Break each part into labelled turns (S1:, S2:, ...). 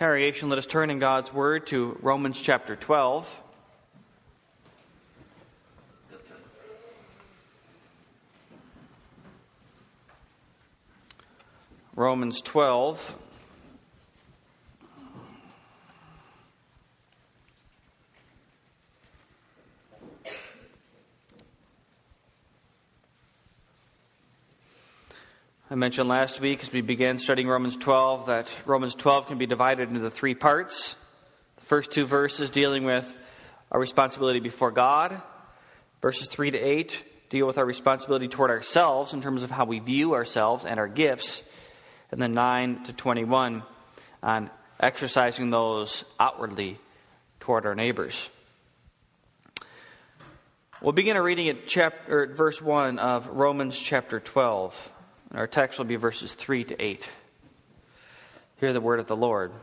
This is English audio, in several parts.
S1: Congregation, let us turn in God's Word to Romans chapter 12. Romans 12. I mentioned last week as we began studying Romans 12 that Romans 12 can be divided into three parts. The first two verses dealing with our responsibility before God. Verses 3 to 8 deal with our responsibility toward ourselves in terms of how we view ourselves and our gifts. And then 9 to 21 on exercising those outwardly toward our neighbors. We'll begin our reading at verse 1 of Romans chapter 12. And our text will be verses 3 to 8. Hear the word of the Lord.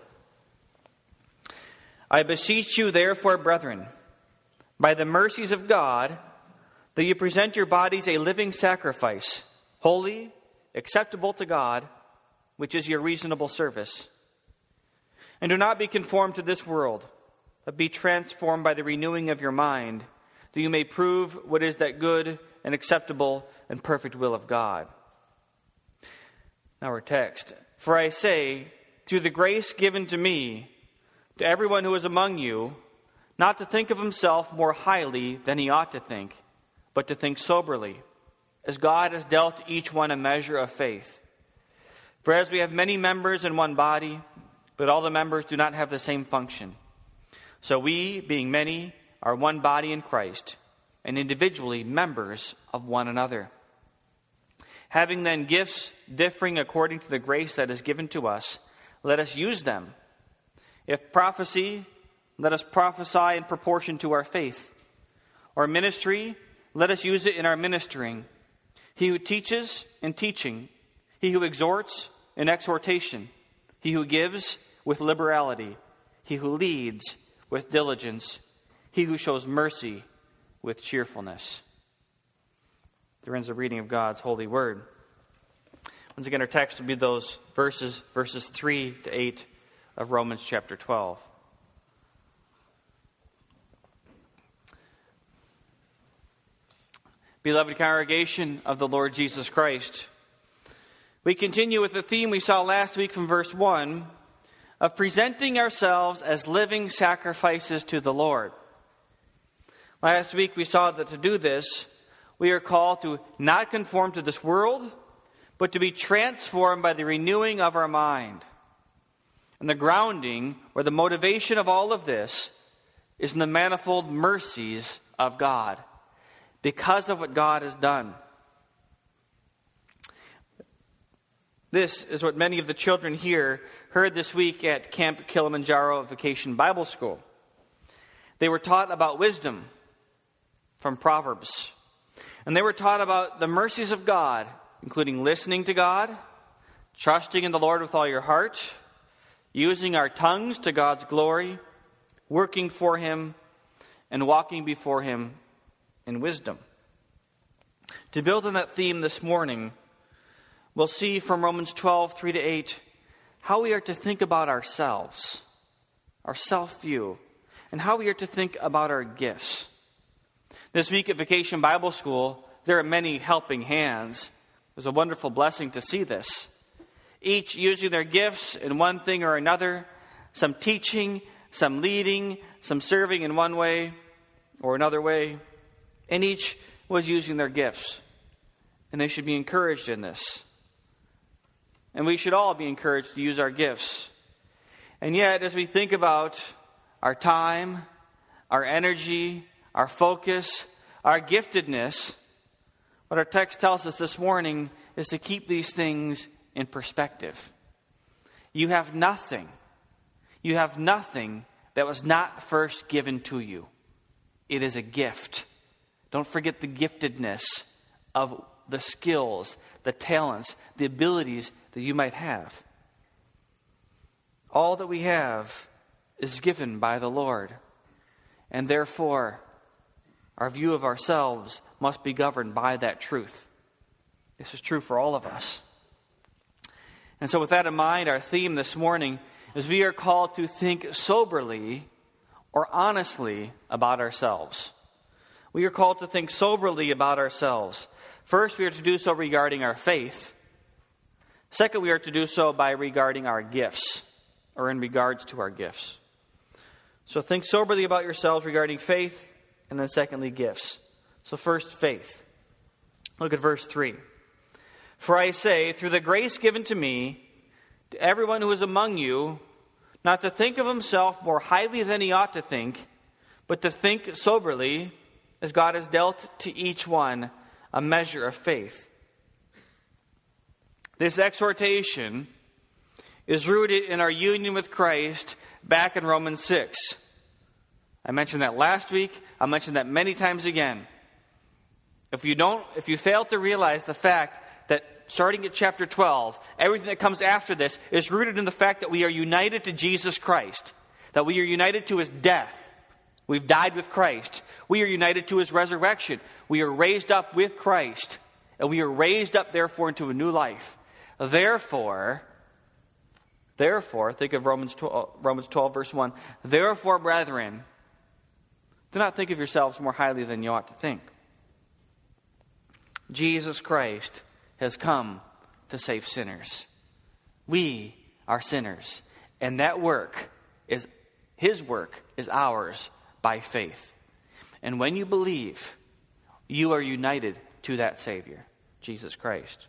S1: I beseech you, therefore, brethren, by the mercies of God, that you present your bodies a living sacrifice, holy, acceptable to God, which is your reasonable service. And do not be conformed to this world, but be transformed by the renewing of your mind, that you may prove what is that good and acceptable and perfect will of God. Now our text. For I say, through the grace given to me, to everyone who is among you, not to think of himself more highly than he ought to think, but to think soberly, as God has dealt each one a measure of faith. For as we have many members in one body, but all the members do not have the same function, so we, being many, are one body in Christ, and individually members of one another. Having then gifts differing according to the grace that is given to us, let us use them. If prophecy, let us prophesy in proportion to our faith. Or ministry, let us use it in our ministering. He who teaches, in teaching. He who exhorts, in exhortation. He who gives, with liberality. He who leads, with diligence. He who shows mercy, with cheerfulness. There ends the reading of God's holy word. Once again, our text will be those verses 3 to 8 of Romans chapter 12. Beloved congregation of the Lord Jesus Christ, we continue with the theme we saw last week from verse 1 of presenting ourselves as living sacrifices to the Lord. Last week we saw that to do this, we are called to not conform to this world, but to be transformed by the renewing of our mind. And the grounding, or the motivation of all of this, is in the manifold mercies of God, because of what God has done. This is what many of the children here heard this week at Camp Kilimanjaro Vacation Bible School. They were taught about wisdom from Proverbs. And they were taught about the mercies of God, including listening to God, trusting in the Lord with all your heart, using our tongues to God's glory, working for Him, and walking before Him in wisdom. To build on that theme this morning, we'll see from Romans 12, 3 to 8, how we are to think about ourselves, our self-view, and how we are to think about our gifts. This week at Vacation Bible School, there are many helping hands. It was a wonderful blessing to see this. Each using their gifts in one thing or another, some teaching, some leading, some serving in one way or another way. And each was using their gifts. And they should be encouraged in this. And we should all be encouraged to use our gifts. And yet, as we think about our time, our energy, our focus, our giftedness, what our text tells us this morning is to keep these things in perspective. You have nothing. You have nothing that was not first given to you. It is a gift. Don't forget the giftedness of the skills, the talents, the abilities that you might have. All that we have is given by the Lord. And therefore, our view of ourselves must be governed by that truth. This is true for all of us. And so with that in mind, our theme this morning is we are called to think soberly or honestly about ourselves. We are called to think soberly about ourselves. First, we are to do so regarding our faith. Second, we are to do so by regarding our gifts, or in regards to our gifts. So think soberly about yourselves regarding faith, and then secondly, gifts. So first, faith. Look at verse 3. For I say, through the grace given to me, to everyone who is among you, not to think of himself more highly than he ought to think, but to think soberly, as God has dealt to each one a measure of faith. This exhortation is rooted in our union with Christ back in Romans 6. I mentioned that last week. I'll mention that many times again. If you fail to realize the fact that starting at chapter 12, everything that comes after this is rooted in the fact that we are united to Jesus Christ, that we are united to his death. We've died with Christ. We are united to his resurrection. We are raised up with Christ, and we are raised up, therefore, into a new life. Therefore, think of Romans 12, verse 1. Therefore, brethren, do not think of yourselves more highly than you ought to think. Jesus Christ has come to save sinners. We are sinners. And that work is, his work is ours by faith. And when you believe, you are united to that Savior, Jesus Christ.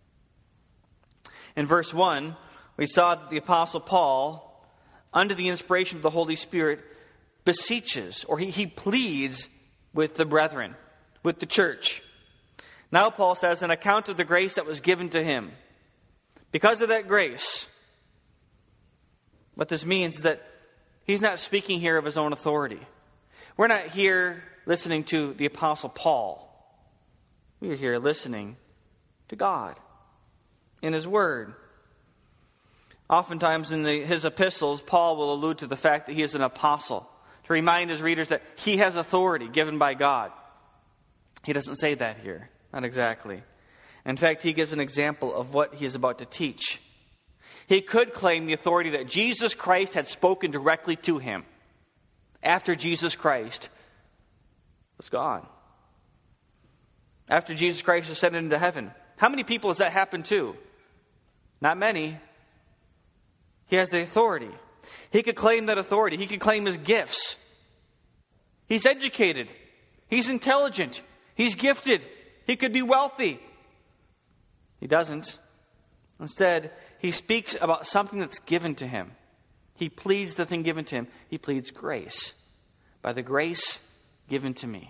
S1: In verse 1, we saw that the Apostle Paul, under the inspiration of the Holy Spirit, beseeches, or he pleads with the brethren, with the church. Now Paul says, an account of the grace that was given to him. Because of that grace, what this means is that he's not speaking here of his own authority. We're not here listening to the Apostle Paul. We are here listening to God in his word. Oftentimes in his epistles, Paul will allude to the fact that he is an apostle, to remind his readers that he has authority given by God. He doesn't say that here. Not exactly. In fact, he gives an example of what he is about to teach. He could claim the authority that Jesus Christ had spoken directly to him after Jesus Christ was gone. After Jesus Christ ascended into heaven. How many people has that happened to? Not many. He has the authority. He could claim that authority. He could claim his gifts. He's educated. He's intelligent. He's gifted. He could be wealthy. He doesn't. Instead, he speaks about something that's given to him. He pleads the thing given to him. He pleads grace. By the grace given to me.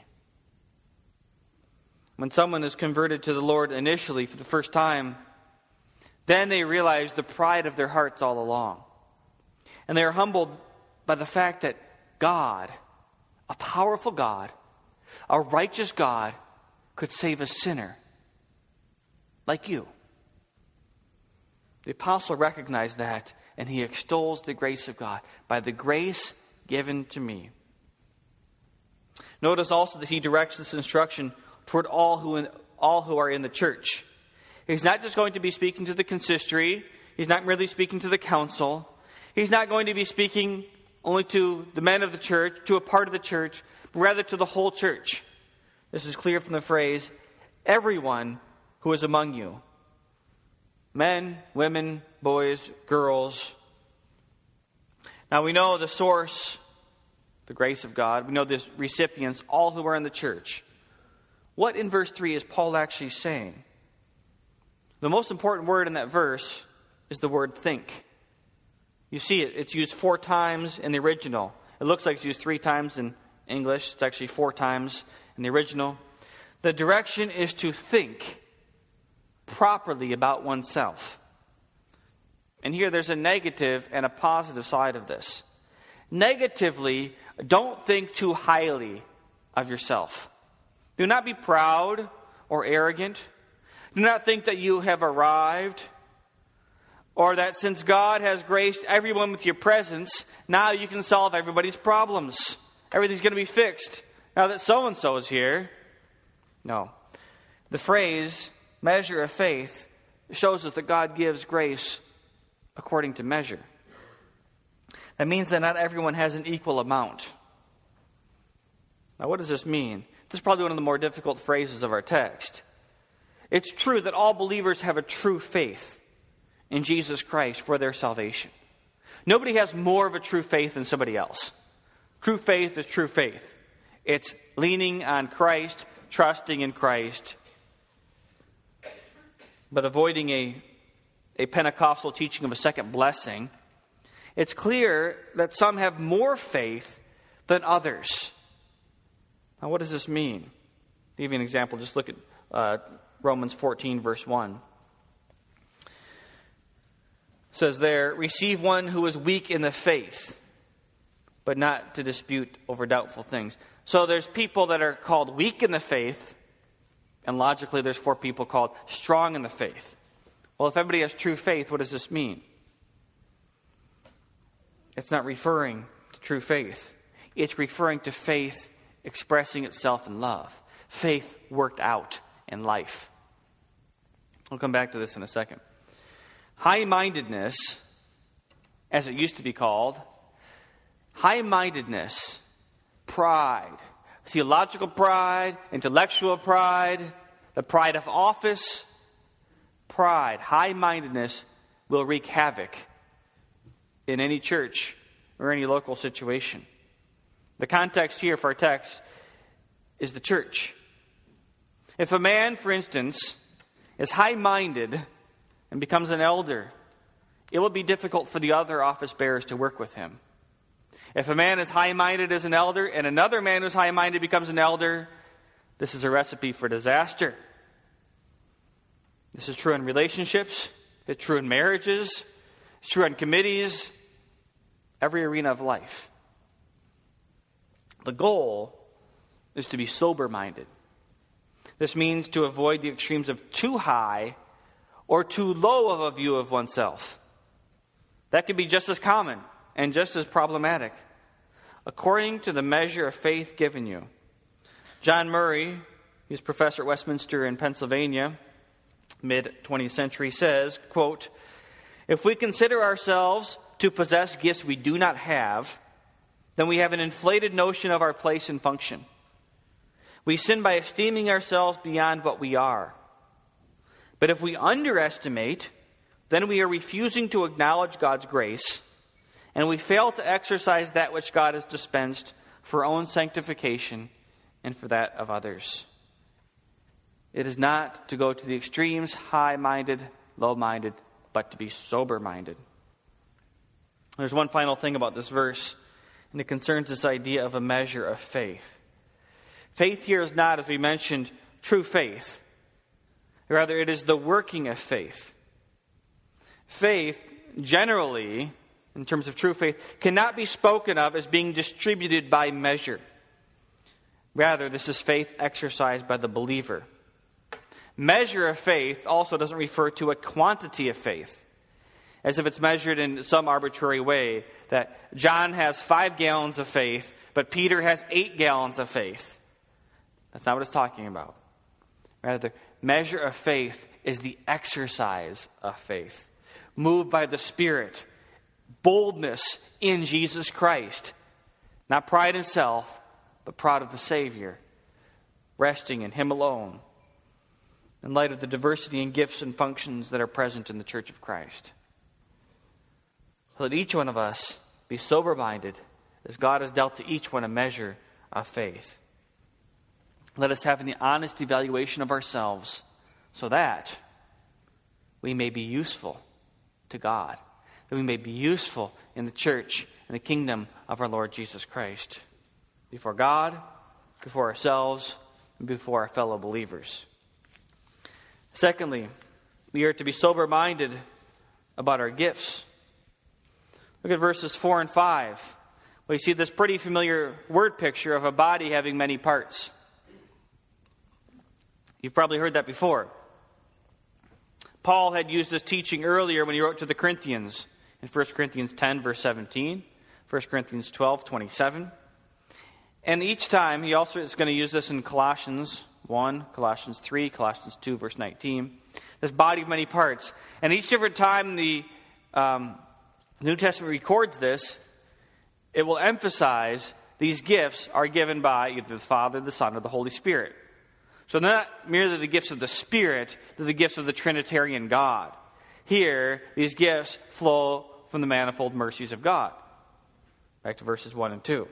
S1: When someone is converted to the Lord initially for the first time, then they realize the pride of their hearts all along. And they are humbled by the fact that God, a powerful God, a righteous God, could save a sinner like you. The apostle recognized that, and he extols the grace of God. By the grace given to me. Notice also that he directs this instruction toward all who are in the church. He's not just going to be speaking to the consistory. He's not merely speaking to the council. He's not going to be speaking only to the men of the church, to a part of the church, but rather to the whole church. This is clear from the phrase, everyone who is among you. Men, women, boys, girls. Now we know the source, the grace of God. We know the recipients, all who are in the church. What in verse 3 is Paul actually saying? The most important word in that verse is the word think. You see it. It's used 4 times in the original. It looks like it's used 3 times in English. It's actually 4 times in the original. The direction is to think properly about oneself. And here there's a negative and a positive side of this. Negatively, don't think too highly of yourself. Do not be proud or arrogant. Do not think that you have arrived, or that since God has graced everyone with your presence, now you can solve everybody's problems. Everything's going to be fixed now that so-and-so is here. No. The phrase, measure of faith, shows us that God gives grace according to measure. That means that not everyone has an equal amount. Now, what does this mean? This is probably one of the more difficult phrases of our text. It's true that all believers have a true faith in Jesus Christ for their salvation. Nobody has more of a true faith than somebody else. True faith is true faith. It's leaning on Christ, trusting in Christ, but avoiding a Pentecostal teaching of a second blessing. It's clear that some have more faith than others. Now, what does this mean? To give you an example, just look at Romans 14, verse 1. It says there, receive one who is weak in the faith, but not to dispute over doubtful things. So there's people that are called weak in the faith, and logically there's 4 people called strong in the faith. Well, if everybody has true faith, what does this mean? It's not referring to true faith. It's referring to faith expressing itself in love. Faith worked out in life. We'll come back to this in a second. High-mindedness, as it used to be called, high-mindedness, pride, theological pride, intellectual pride, the pride of office, pride, high-mindedness will wreak havoc in any church or any local situation. The context here for our text is the church. If a man, for instance, is high-minded and becomes an elder, it will be difficult for the other office bearers to work with him. If a man is high-minded as an elder and another man who's high-minded becomes an elder, this is a recipe for disaster. This is true in relationships. It's true in marriages. It's true in committees. Every arena of life. The goal is to be sober-minded. This means to avoid the extremes of too high or too low of a view of oneself. That could be just as common and just as problematic, according to the measure of faith given you. John Murray, he's professor at Westminster in Pennsylvania, mid-20th century, says, quote, if we consider ourselves to possess gifts we do not have, then we have an inflated notion of our place and function. We sin by esteeming ourselves beyond what we are. But if we underestimate, then we are refusing to acknowledge God's grace, and we fail to exercise that which God has dispensed for our own sanctification and for that of others. It is not to go to the extremes, high-minded, low-minded, but to be sober-minded. There's one final thing about this verse, and it concerns this idea of a measure of faith. Faith here is not, as we mentioned, true faith. Rather, it is the working of faith. Faith, generally, in terms of true faith, cannot be spoken of as being distributed by measure. Rather, this is faith exercised by the believer. Measure of faith also doesn't refer to a quantity of faith, as if it's measured in some arbitrary way, that John has 5 gallons of faith, but Peter has 8 gallons of faith. That's not what it's talking about. Rather, measure of faith is the exercise of faith, moved by the Spirit, boldness in Jesus Christ, not pride in self, but pride of the Savior, resting in Him alone, in light of the diversity in gifts and functions that are present in the Church of Christ. Let each one of us be sober-minded as God has dealt to each one a measure of faith. Let us have an honest evaluation of ourselves so that we may be useful to God, that we may be useful in the church and the kingdom of our Lord Jesus Christ, before God, before ourselves, and before our fellow believers. Secondly, we are to be sober-minded about our gifts. Look at verses 4 and 5. We see this pretty familiar word picture of a body having many parts. You've probably heard that before. Paul had used this teaching earlier when he wrote to the Corinthians in 1 Corinthians 10, verse 17, 1 Corinthians 12, 27. And each time, he also is going to use this in Colossians 1, Colossians 3, Colossians 2, verse 19. This body of many parts. And each different time the New Testament records this, it will emphasize these gifts are given by either the Father, the Son, or the Holy Spirit. So they're not merely the gifts of the Spirit, they're the gifts of the Trinitarian God. Here, these gifts flow from the manifold mercies of God. Back to verses 1 and 2.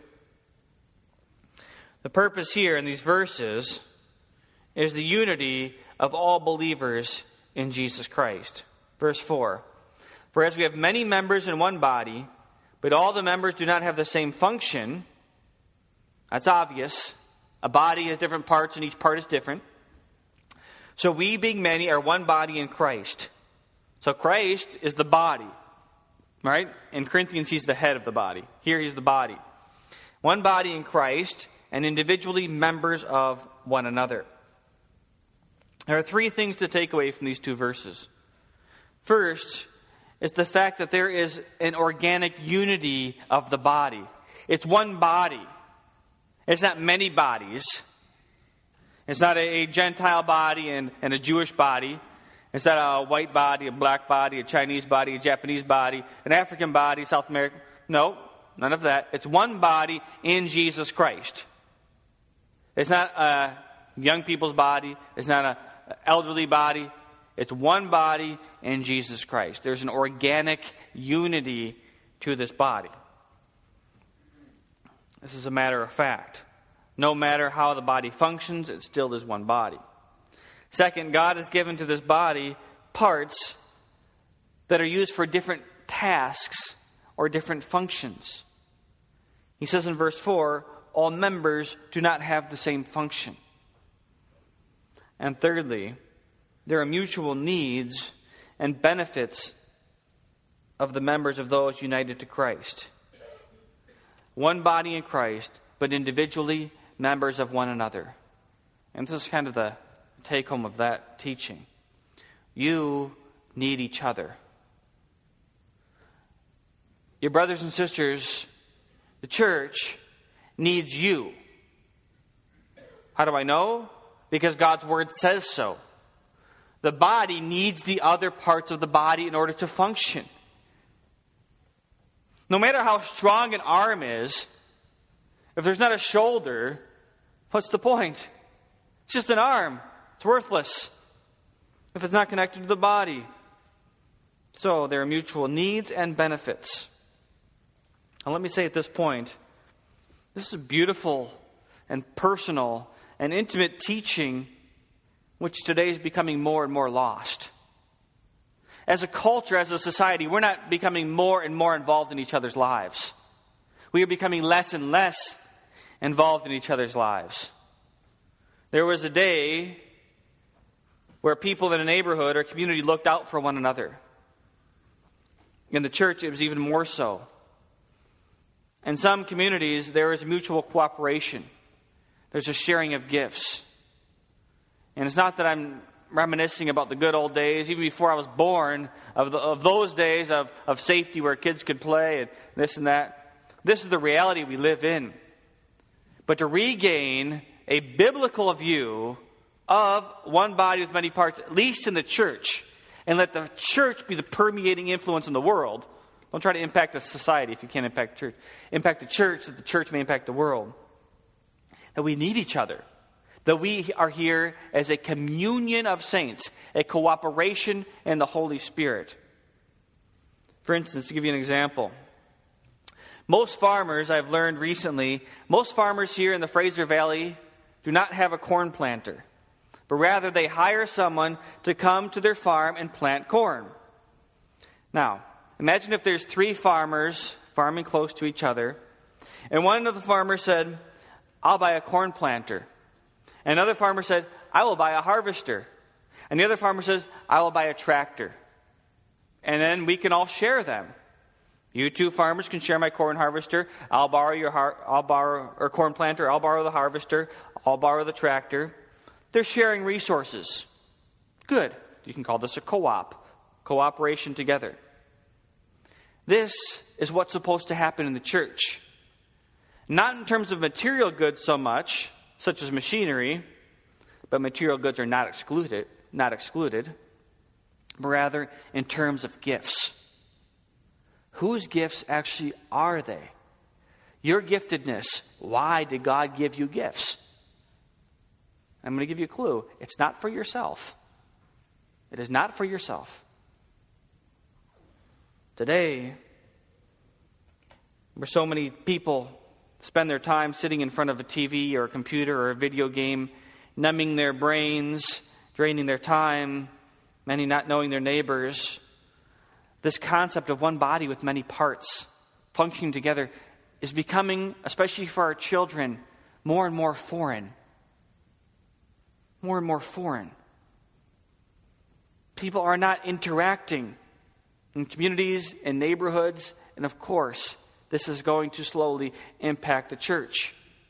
S1: The purpose here in these verses is the unity of all believers in Jesus Christ. Verse 4. For as we have many members in one body, but all the members do not have the same function. That's obvious. A body has different parts and each part is different. So we, being many, are one body in Christ. So Christ is the body. Right? In Corinthians, he's the head of the body. Here he's the body. One body in Christ and individually members of one another. There are three things to take away from these two verses. First is the fact that there is an organic unity of the body. It's one body. It's not many bodies. It's not a Gentile body and a Jewish body. It's not a white body, a black body, a Chinese body, a Japanese body, an African body, South American. No, none of that. It's one body in Jesus Christ. It's not a young people's body. It's not an elderly body. It's one body in Jesus Christ. There's an organic unity to this body. This is a matter of fact. No matter how the body functions, it still is one body. Second, God has given to this body parts that are used for different tasks or different functions. He says in verse 4, all members do not have the same function. And thirdly, there are mutual needs and benefits of the members of those united to Christ. One body in Christ, but individually members of one another. And this is kind of the take home of that teaching. You need each other. Your brothers and sisters, the church needs you. How do I know? Because God's word says so. The body needs the other parts of the body in order to function. No matter how strong an arm is, if there's not a shoulder, what's the point? It's just an arm. It's worthless if it's not connected to the body. So there are mutual needs and benefits. And let me say at this point, this is a beautiful and personal and intimate teaching which today is becoming more and more lost. As a culture, as a society, we're not becoming more and more involved in each other's lives. We are becoming less and less involved in each other's lives. There was a day where people in a neighborhood or community looked out for one another. In the church, it was even more so. In some communities, there is mutual cooperation. There's a sharing of gifts. And it's not that I'm reminiscing about the good old days, even before I was born, of those days of safety where kids could play and this and that. This is the reality we live in. But to regain a biblical view of one body with many parts, at least in the church, and let the church be the permeating influence in the world. Don't try to impact a society if you can't impact the church. Impact the church that the church may impact the world. That we need each other. That we are here as a communion of saints, a cooperation in the Holy Spirit. For instance, to give you an example, most farmers, I've learned recently, most farmers here in the Fraser Valley do not have a corn planter, but rather they hire someone to come to their farm and plant corn. Now, imagine if there's 3 farmers farming close to each other, and one of the farmers said, I'll buy a corn planter. And another farmer said, I will buy a harvester. And the other farmer says, I will buy a tractor. And then we can all share them. You 2 farmers can share my corn harvester. I'll borrow your corn planter. I'll borrow the harvester. I'll borrow the tractor. They're sharing resources. Good. You can call this a co-op. Cooperation together. This is what's supposed to happen in the church. Not in terms of material goods so much, such as machinery, but material goods are not excluded, but rather in terms of gifts. Whose gifts actually are they? your giftedness. Why did God give you gifts? I'm going to give you a clue. It's not for yourself. It is not for yourself. Today, where so many people spend their time sitting in front of a TV or a computer or a video game, numbing their brains, draining their time, many not knowing their neighbors, this concept of one body with many parts functioning together is becoming, especially for our children, more and more foreign. More and more foreign. People are not interacting in communities and neighborhoods, and of course, this is going to slowly impact the church.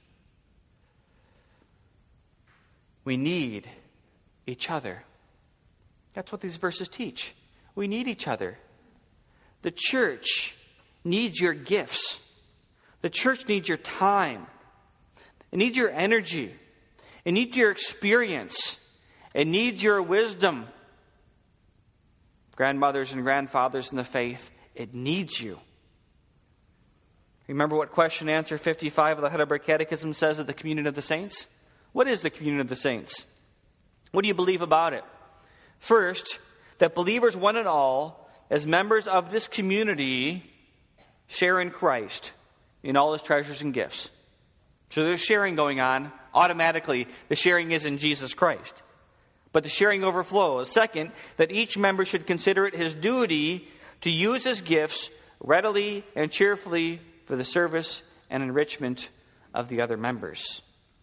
S1: We need each other. That's what these verses teach. We need each other. The church needs your gifts. The church needs your time. It needs your energy. It needs your experience. It needs your wisdom. Grandmothers and grandfathers in the faith, it needs you. Remember what question answer 55 of the Heidelberg Catechism says of the communion of the saints? What is the communion of the saints? What do you believe about it? First, that believers one and all, as members of this community, share in Christ in all his treasures and gifts. So there's sharing going on. Automatically, the sharing is in Jesus Christ. But the sharing overflows. Second, that each member should consider it his duty to use his gifts readily and cheerfully for the service and enrichment of the other members.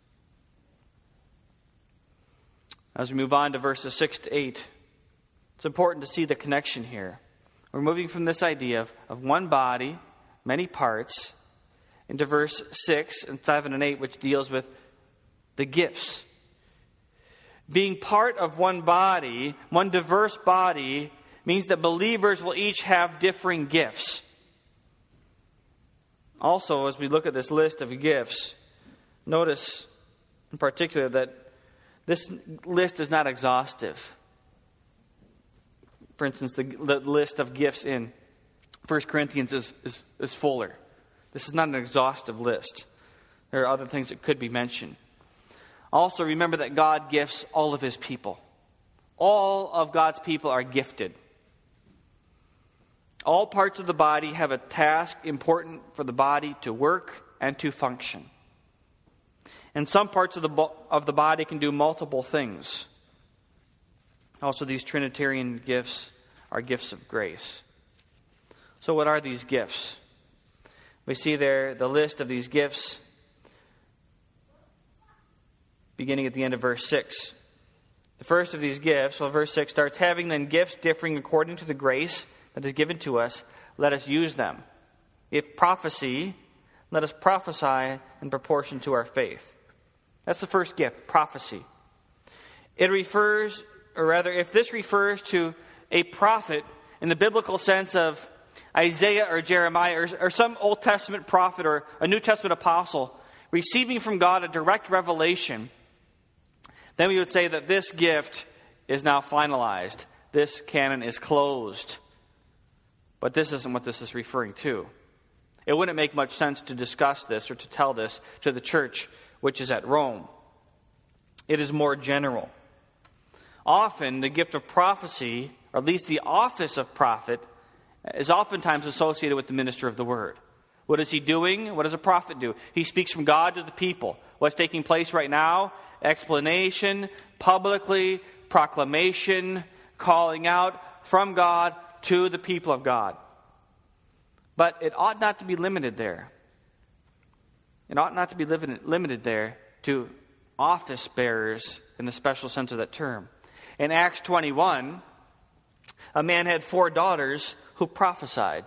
S1: As we move on to verses 6 to 8, it's important to see the connection here. We're moving from this idea of one body, many parts, into verse 6 and 7 and 8, which deals with the gifts. Being part of one body, one diverse body, means that believers will each have differing gifts. Also, as we look at this list of gifts, notice in particular that this list is not exhaustive. For instance, the list of gifts in 1 Corinthians is fuller. This is not an exhaustive list. There are other things that could be mentioned. Also, remember that God gifts all of his people. All of God's people are gifted. All parts of the body have a task important for the body to work and to function. And some parts of the body can do multiple things. Also, these Trinitarian gifts are gifts of grace. So what are these gifts? We see there the list of these gifts beginning at the end of verse 6. The first of these gifts, verse 6 starts, having then gifts differing according to the grace that is given to us, let us use them. If prophecy, let us prophesy in proportion to our faith. That's the first gift, prophecy. It refers, or rather, if this refers to a prophet in the biblical sense of Isaiah or Jeremiah or some Old Testament prophet or a New Testament apostle receiving from God a direct revelation, then we would say that this gift is now finalized. This canon is closed. But this isn't what this is referring to. It wouldn't make much sense to discuss this or to tell this to the church which is at Rome. It is more general. Often, the gift of prophecy, or at least the office of prophet, is oftentimes associated with the minister of the word. What is he doing? What does a prophet do? He speaks from God to the people. What's taking place right now? Explanation, publicly, proclamation, calling out from God to the people of God. But it ought not to be limited there. It ought not to be limited there to office bearers in the special sense of that term. In Acts 21, a man had 4 daughters who prophesied.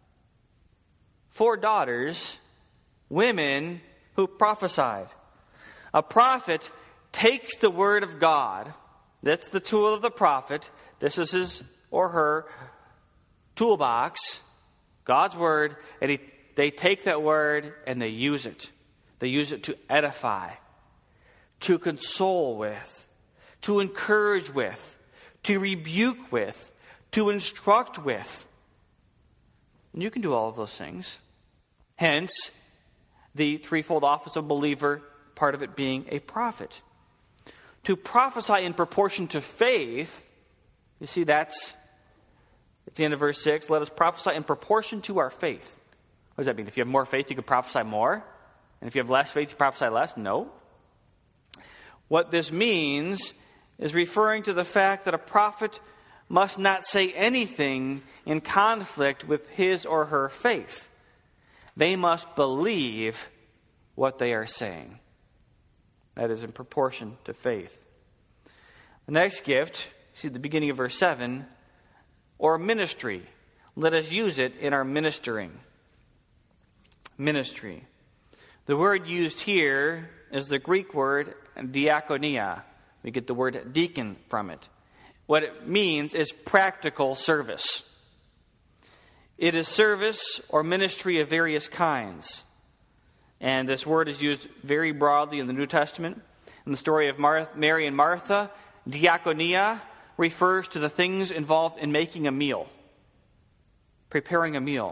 S1: 4 daughters, women who prophesied. A prophet takes the word of God. That's the tool of the prophet. This is his or her toolbox, God's word, and they take that word and they use it. They use it to edify, to console with, to encourage with, to rebuke with, to instruct with. And you can do all of those things. Hence, the threefold office of believer, part of it being a prophet. To prophesy in proportion to faith, you see that's at the end of verse 6, let us prophesy in proportion to our faith. What does that mean? If you have more faith, you could prophesy more? And if you have less faith, you prophesy less? No. What this means is referring to the fact that a prophet must not say anything in conflict with his or her faith. They must believe what they are saying. That is in proportion to faith. The next gift, see at the beginning of verse 7, or ministry. Let us use it in our ministering. Ministry. The word used here is the Greek word diakonia. We get the word deacon from it. What it means is practical service. It is service or ministry of various kinds. And this word is used very broadly in the New Testament. In the story of Mary and Martha, diakonia refers to the things involved in making a meal, preparing a meal.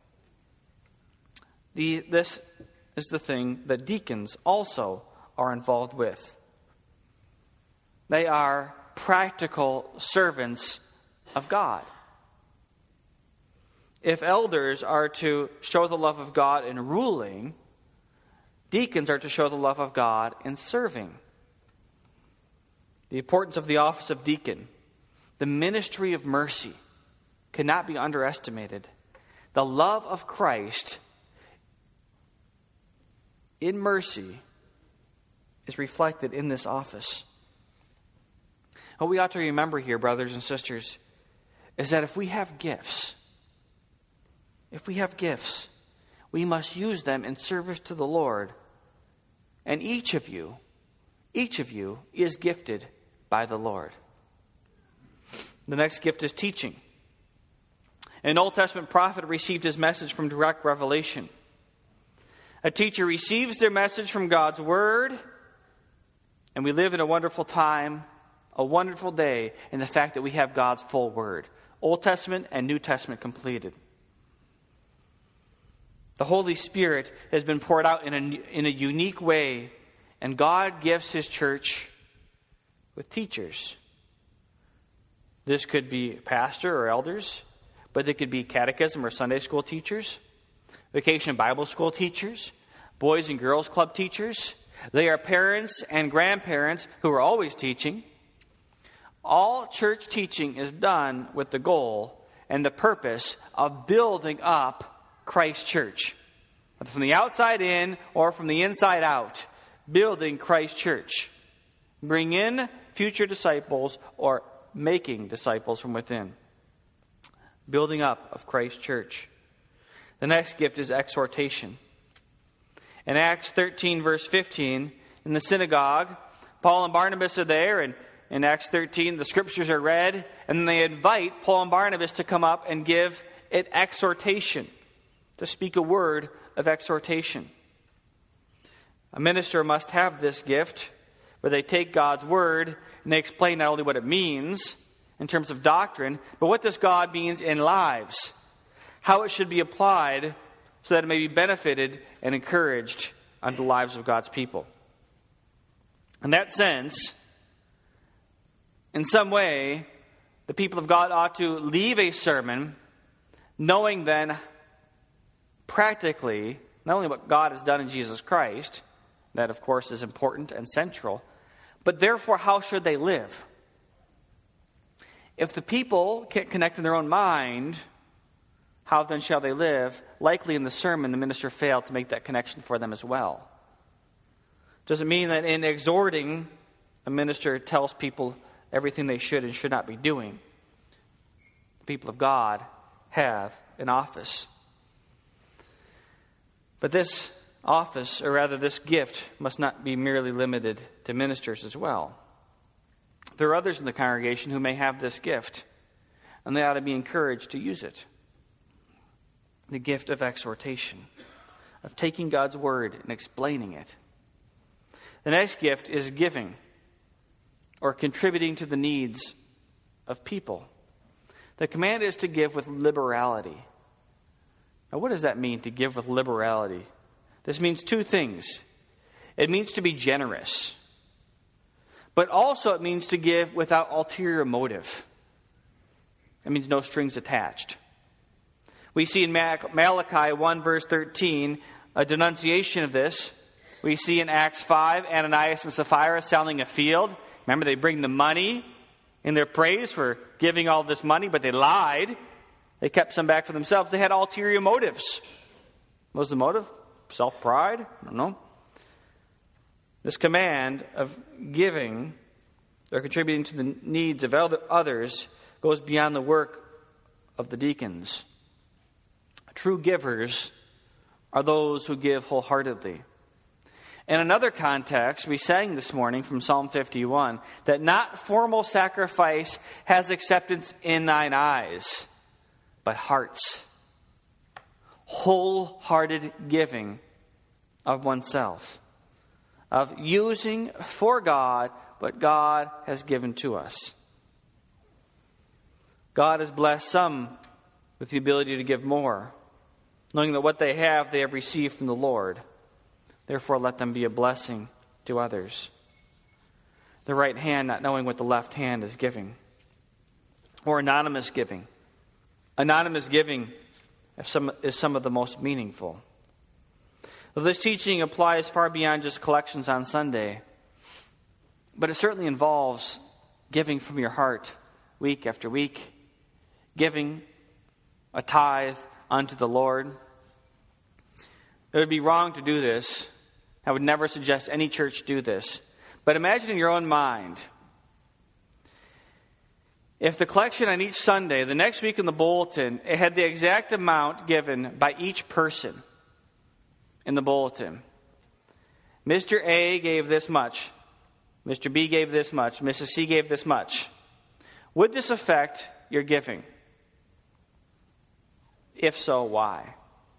S1: This is the thing that deacons also are involved with. They are practical servants of God. If elders are to show the love of God in ruling, deacons are to show the love of God in serving. The importance of the office of deacon, the ministry of mercy, cannot be underestimated. The love of Christ in mercy is reflected in this office. What we ought to remember here, brothers and sisters, is that if we have gifts, we must use them in service to the Lord. And each of you is gifted by the Lord. The next gift is teaching. An Old Testament prophet received his message from direct revelation. A teacher receives their message from God's Word, and we live in a wonderful time, a wonderful day in the fact that we have God's full Word, Old Testament and New Testament completed. The Holy Spirit has been poured out in a unique way, and God gifts His church with teachers. This could be pastor or elders, but they could be catechism or Sunday school teachers, vacation Bible school teachers, boys and girls club teachers. They are parents and grandparents who are always teaching. All church teaching is done with the goal and the purpose of building up Christ's church. Whether from the outside in or from the inside out, building Christ's church. Bring in future disciples or making disciples from within. Building up of Christ's church. The next gift is exhortation. In Acts 13, verse 15, in the synagogue, Paul and Barnabas are there, and in Acts 13, the scriptures are read, and they invite Paul and Barnabas to come up and give an exhortation, to speak a word of exhortation. A minister must have this gift, where they take God's word and they explain not only what it means in terms of doctrine, but what this God means in lives, how it should be applied so that it may be benefited and encouraged unto the lives of God's people. In that sense, in some way, the people of God ought to leave a sermon knowing then practically not only what God has done in Jesus Christ, that of course is important and central, but therefore how should they live? If the people can't connect in their own mind, how then shall they live? Likely in the sermon the minister failed to make that connection for them as well. Does it mean that in exhorting, a minister tells people everything they should and should not be doing? The people of God have an office. But this office, or rather this gift, must not be merely limited to ministers as well. There are others in the congregation who may have this gift, and they ought to be encouraged to use it. The gift of exhortation, of taking God's word and explaining it. The next gift is giving, or contributing to the needs of people. The command is to give with liberality. Now, what does that mean, to give with liberality? This means two things. It means to be generous, but also it means to give without ulterior motive. It means no strings attached. We see in Malachi 1 verse 13 a denunciation of this. We see in Acts 5 Ananias and Sapphira selling a field. Remember, they bring the money in their praise for giving all this money, but they lied. They kept some back for themselves. They had ulterior motives. What was the motive? Self-pride? I don't know. This command of giving or contributing to the needs of others goes beyond the work of the deacons. True givers are those who give wholeheartedly. In another context, we sang this morning from Psalm 51 that not formal sacrifice has acceptance in thine eyes, but hearts. Wholehearted giving of oneself, of using for God what God has given to us. God has blessed some with the ability to give more, knowing that what they have received from the Lord. Therefore, let them be a blessing to others. The right hand not knowing what the left hand is giving. Or anonymous giving. Anonymous giving is some of the most meaningful. Well, this teaching applies far beyond just collections on Sunday, but it certainly involves giving from your heart week after week, giving a tithe unto the Lord. It would be wrong to do this. I would never suggest any church do this. But imagine in your own mind, if the collection on each Sunday, the next week in the bulletin, it had the exact amount given by each person in the bulletin. Mr. A gave this much. Mr. B gave this much. Mrs. C gave this much. Would this affect your giving? If so, why?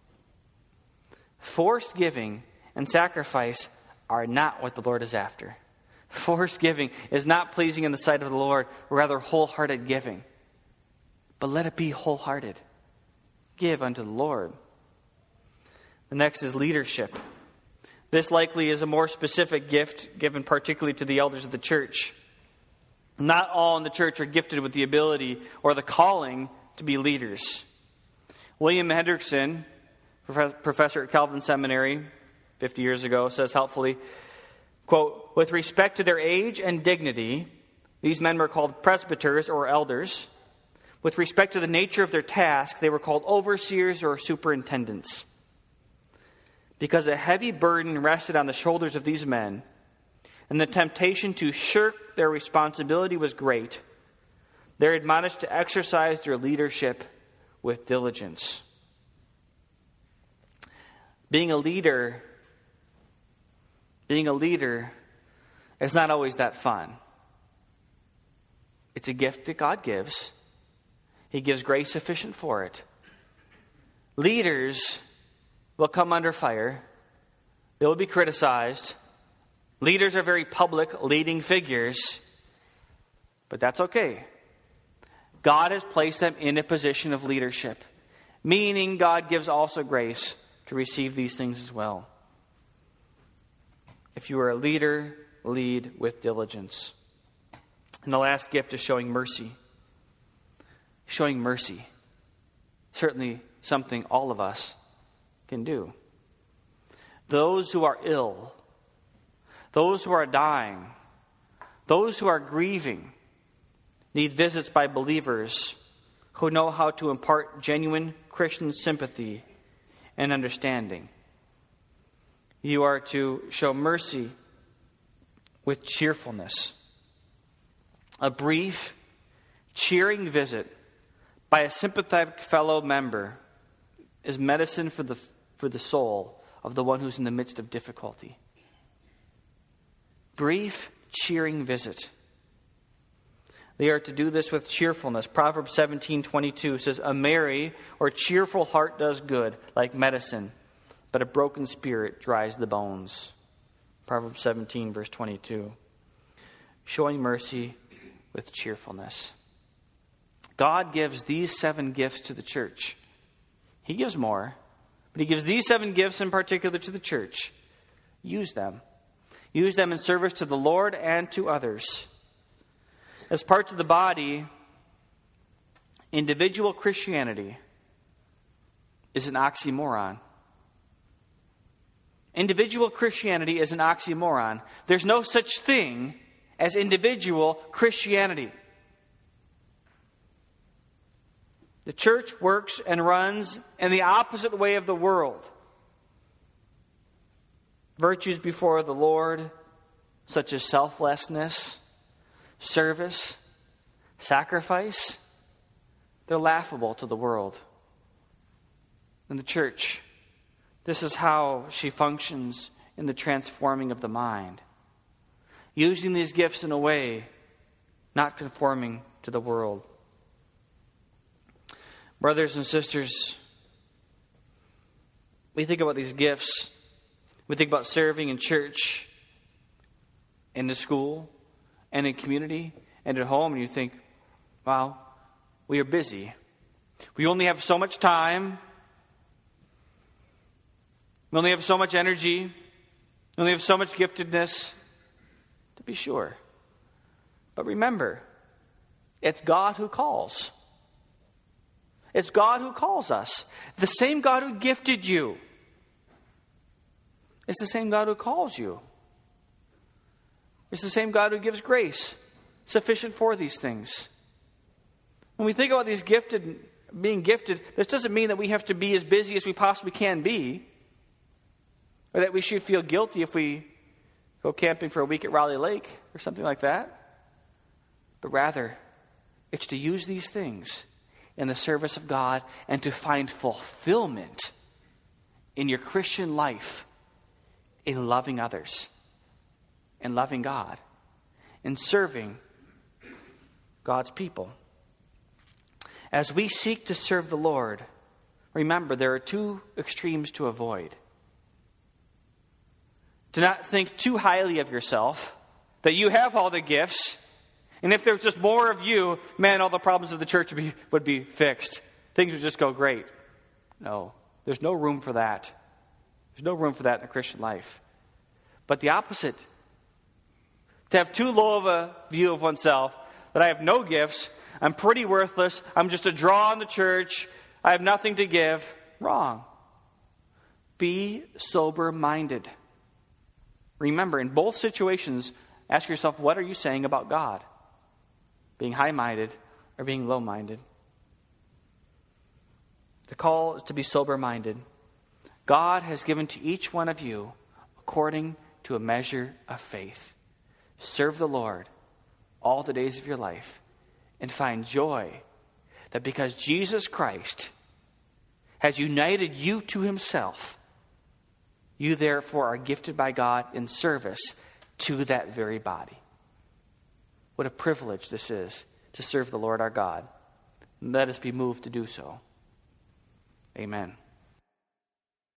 S1: Forced giving and sacrifice are not what the Lord is after. Forced giving is not pleasing in the sight of the Lord, rather wholehearted giving. But let it be wholehearted. Give unto the Lord. The next is leadership. This likely is a more specific gift given particularly to the elders of the church. Not all in the church are gifted with the ability or the calling to be leaders. William Hendrickson, professor at Calvin Seminary 50 years ago, says helpfully, quote, with respect to their age and dignity, these men were called presbyters or elders. With respect to the nature of their task, they were called overseers or superintendents. Because a heavy burden rested on the shoulders of these men, and the temptation to shirk their responsibility was great, they're admonished to exercise their leadership with diligence. Being a leader is not always that fun. It's a gift that God gives. He gives grace sufficient for it. Leaders will come under fire. They will be criticized. Leaders are very public, leading figures. But that's okay. God has placed them in a position of leadership, meaning God gives also grace to receive these things as well. If you are a leader, lead with diligence. And the last gift is showing mercy. Showing mercy. Certainly something all of us can do. Those who are ill, those who are dying, those who are grieving, need visits by believers who know how to impart genuine Christian sympathy and understanding. You are to show mercy with cheerfulness. A brief, cheering visit by a sympathetic fellow member is medicine for the soul of the one who's in the midst of difficulty. Brief, cheering visit. They are to do this with cheerfulness. Proverbs 17:22 says, a merry or cheerful heart does good, like medicine, but a broken spirit dries the bones. Proverbs 17, verse 22. Showing mercy with cheerfulness. God gives these 7 gifts to the church. He gives more, But he gives these 7 gifts in particular to the church. Use them. Use them in service to the Lord and to others. As parts of the body, individual Christianity is an oxymoron. Individual Christianity is an oxymoron. There's no such thing as individual Christianity. The church works and runs in the opposite way of the world. Virtues before the Lord, such as selflessness, service, sacrifice, they're laughable to the world. In the church, this is how she functions in the transforming of the mind. Using these gifts in a way not conforming to the world. Brothers and sisters, we think about these gifts. We think about serving in church, in the school, and in community, and at home, and you think, wow, we are busy. We only have so much time. We only have so much energy. We only have so much giftedness. To be sure. But remember, it's God who calls. It's God who calls us. The same God who gifted you. It's the same God who calls you. It's the same God who gives grace sufficient for these things. When we think about these being gifted, this doesn't mean that we have to be as busy as we possibly can be, or that we should feel guilty if we go camping for a week at Raleigh Lake or something like that. But rather, it's to use these things in the service of God and to find fulfillment in your Christian life in loving others, in loving God, in serving God's people. As we seek to serve the Lord, remember there are 2 extremes to avoid. Do not think too highly of yourself, that you have all the gifts, and if there was just more of you, man, all the problems of the church would be fixed. Things would just go great. No, there's no room for that. There's no room for that in a Christian life. But the opposite. To have too low of a view of oneself, that I have no gifts, I'm pretty worthless, I'm just a draw on the church, I have nothing to give. Wrong. Be sober-minded. Remember, in both situations, ask yourself, what are you saying about God? Being high-minded or being low-minded? The call is to be sober-minded. God has given to each one of you according to a measure of faith. Serve the Lord all the days of your life and find joy that because Jesus Christ has united you to himself, you therefore are gifted by God in service to that very body. What a privilege this is to serve the Lord our God. Let us be moved to do so. Amen.